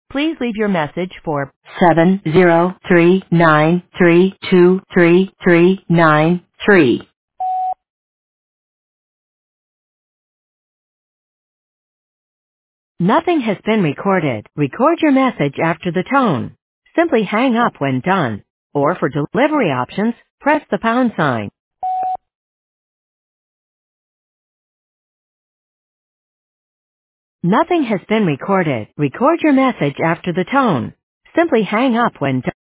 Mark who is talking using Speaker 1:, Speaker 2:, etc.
Speaker 1: Please leave your message for 70393233393. Nothing has been recorded. Record your message after the tone. Simply hang up when done. Or for delivery options, press the pound sign. Nothing has been recorded. Record your message after the tone. Simply hang up when done.